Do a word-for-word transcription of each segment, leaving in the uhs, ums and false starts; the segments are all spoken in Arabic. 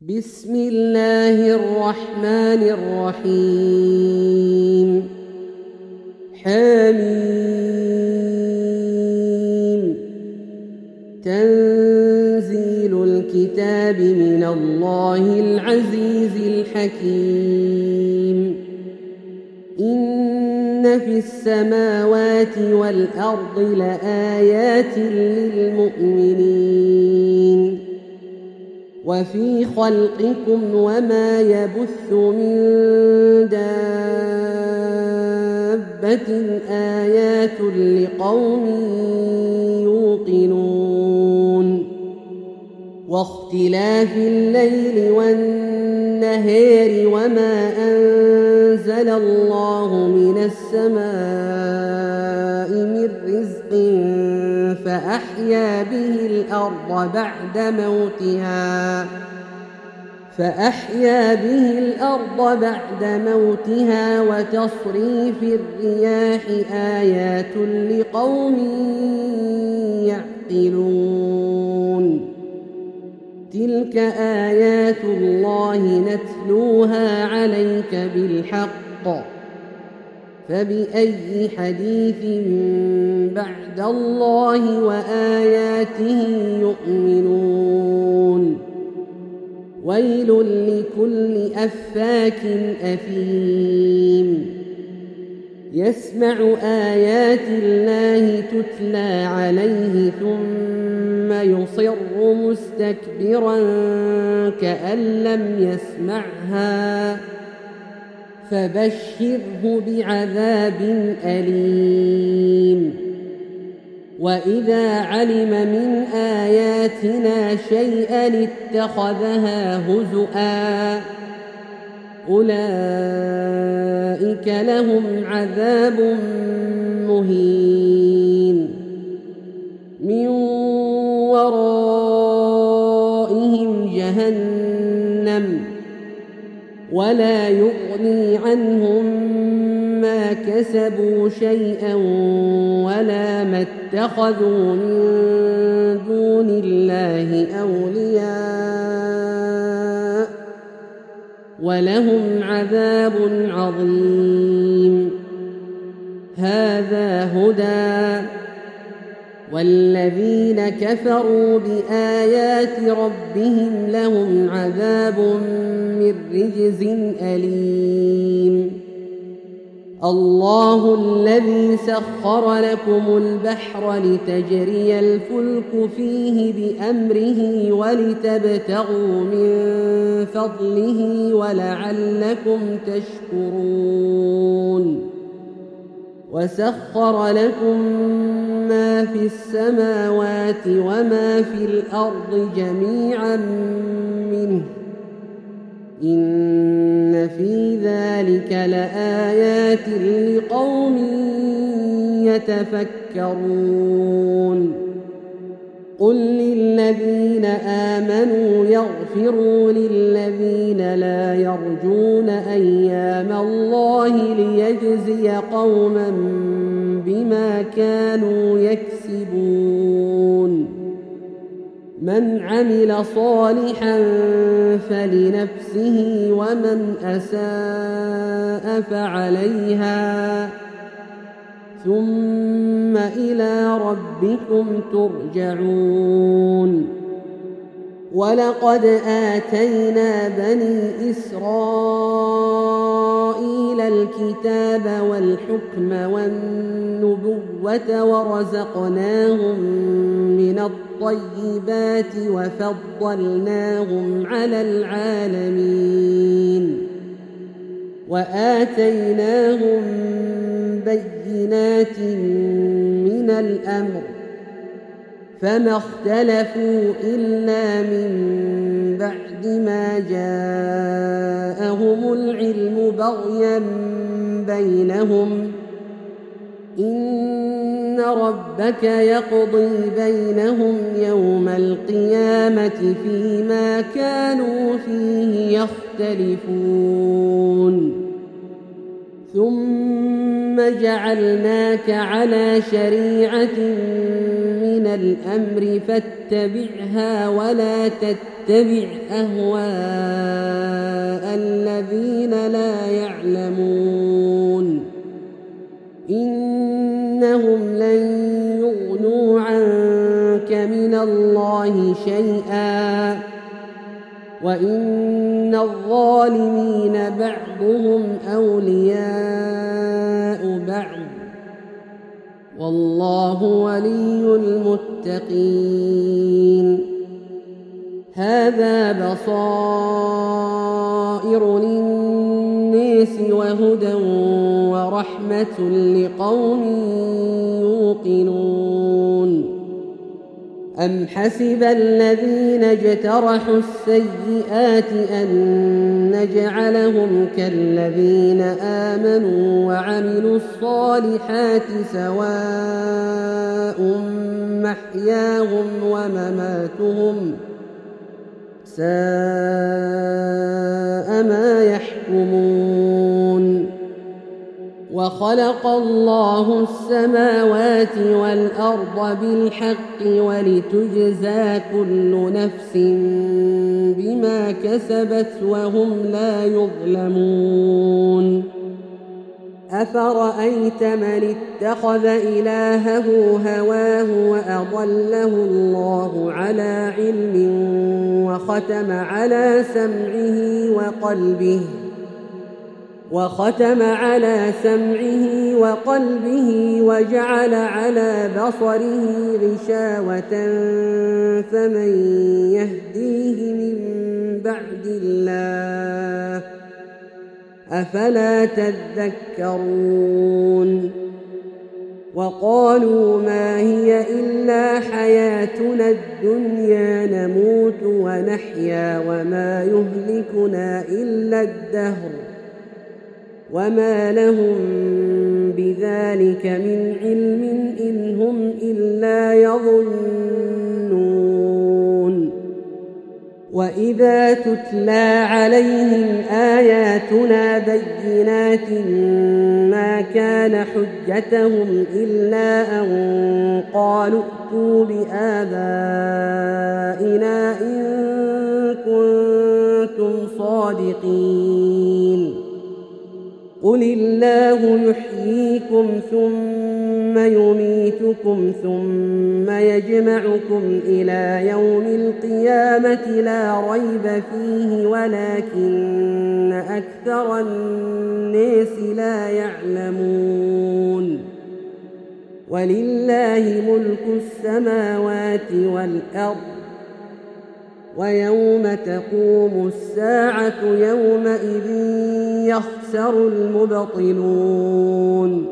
بسم الله الرحمن الرحيم. حميم. تنزيل الكتاب من الله العزيز الحكيم. إن في السماوات والأرض لآيات للمؤمنين وفي خلقكم وما يبث من دابة آيات لقوم يوقنون واختلاف الليل والنهار وما أنزل الله من السماء من رزق فأحيا به الأرض بعد موتها فأحيا به الأرض بعد موتها وتصريف الرياح آيات لقوم يعقلون. تلك آيات الله نتلوها عليك بالحق فبأي حديث بعد الله وآياته يؤمنون. ويل لكل أفاك أثيم يسمع آيات الله تتلى عليه ثم يصر مستكبرا كأن لم يسمعها فبشره بعذاب أليم. وإذا علم من آياتنا شيئا اتخذها هزؤا أولئك لهم عذاب مهين من ورائهم جهنم ولا يغني عنهم ما كسبوا شيئا ولا ما اتخذوا من دون الله أولياء ولهم عذاب عظيم. هذا هدى والذين كفروا بآيات ربهم لهم عذاب من رجز أليم. الله الذي سخر لكم البحر لتجري الفلك فيه بأمره ولتبتغوا من فضله ولعلكم تشكرون. وسخر لكم ما في السماوات وما في الأرض جميعا منه إن في ذلك لآيات لقوم يتفكرون. قل للذين آمنوا يغفروا للذين لا يرجون أيام الله ليجزي قوما بما كانوا يكسبون. من عمل صالحا فلنفسه ومن أساء فعليها ثم إلى ربكم ترجعون. ولقد آتينا بني إسرائيل الكتاب والحكم والنبوة ورزقناهم من الطيبات وفضلناهم على العالمين وآتيناهم بينات من الأمر فما اختلفوا إلا من بعد ما جاءهم العلم بغيا بينهم إن ربك يقضي بينهم يوم القيامة فيما كانوا فيه يختلفون. ثم جعلناك على شريعة من الأمر فاتبعها ولا تتبع تتبع أهواء الذين لا يعلمون إنهم لن يغنوا عنك من الله شيئا وإن الظالمين بعضهم أولياء بعض والله ولي المتقين هذا بصائر للناس وهدى ورحمة لقوم يوقنون أم حسب الذين اجترحوا السيئات أن نجعلهم كالذين آمنوا وعملوا الصالحات سواء محياهم ومماتهم ساء ما يحكمون وخلق الله السماوات والأرض بالحق ولتجزى كل نفس بما كسبت وهم لا يظلمون أفرأيت من اتخذ إلهه هواه وأضله الله على علم وختم على سمعه وقلبه وختم على سمعه وقلبه وجعل على بصره غشاوة فمن يهديه من بعد الله أفلا تذكرون وقالوا ما هي إلا حياتنا الدنيا نموت ونحيا وما يهلكنا إلا الدهر وما لهم بذلك من علم إن هم إلا يظنون وإذا تتلى عليهم آياتنا بينات ما كان حجتهم إلا أن قالوا ائتوا بآبائنا إن كنتم صادقين قل الله يحييكم ثم يميتكم ثم يجمعكم إلى يوم القيامة لا ريب فيه ولكن أكثر الناس لا يعلمون ولله ملك السماوات والأرض ويوم تقوم الساعة يومئذ يخسر المبطلون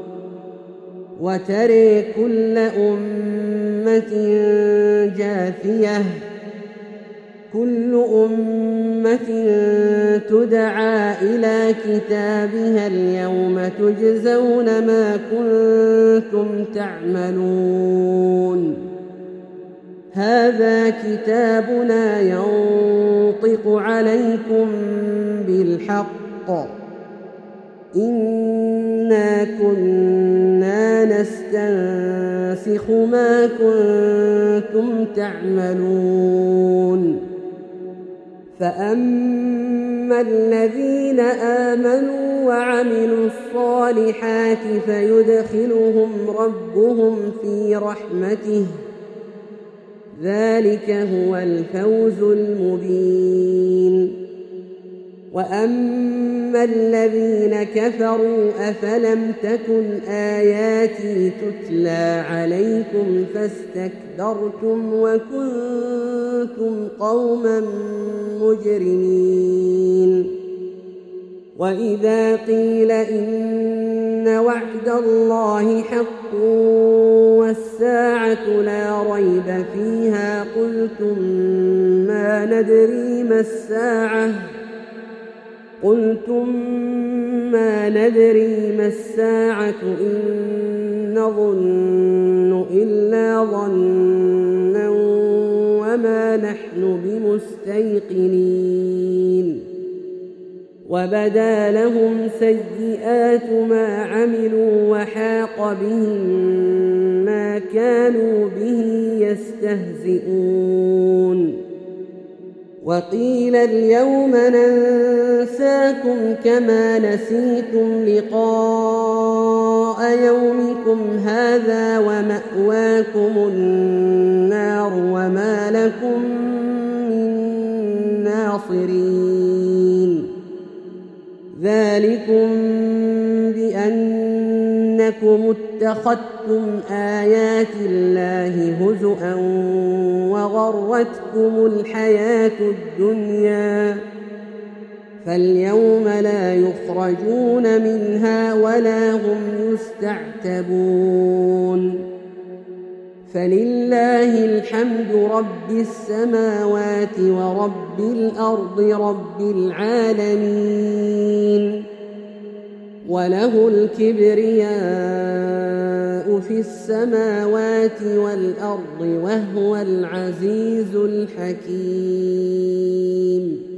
وترى كل أمة جاثية كل أمة تدعى إلى كتابها اليوم تجزون ما كنتم تعملون هذا كتابنا ينطق عليكم بالحق إنا كنا نستنسخ ما كنتم تعملون فأما الذين آمنوا وعملوا الصالحات فيدخلهم ربهم في رحمته ذلك هو الفوز المبين وأما الذين كفروا أفلم تكن آياتي تتلى عليكم فاستكبرتم وكنتم قوما مجرمين وإذا قيل إن وعد الله حق والساعة لا ريب فيها قلتم ما ندري ما الساعة قلتم ما ندري ما الساعة إن نظن إلا ظنا وما نحن بمستيقنين وبدا لهم سيئات ما عملوا وحاق بهم ما كانوا به يستهزئون وقيل اليوم ننساكم كما نسيتم لقاء يومكم هذا ومأواكم النار وما لكم من ناصرين ذلكم بأنكم اتخذتم آيات الله هزؤا وغرتكم الحياة الدنيا فاليوم لا يخرجون منها ولا هم يستعتبون فلله الحمد رب السماوات ورب الأرض رب العالمين وله الكبرياء في السماوات والأرض وهو العزيز الحكيم.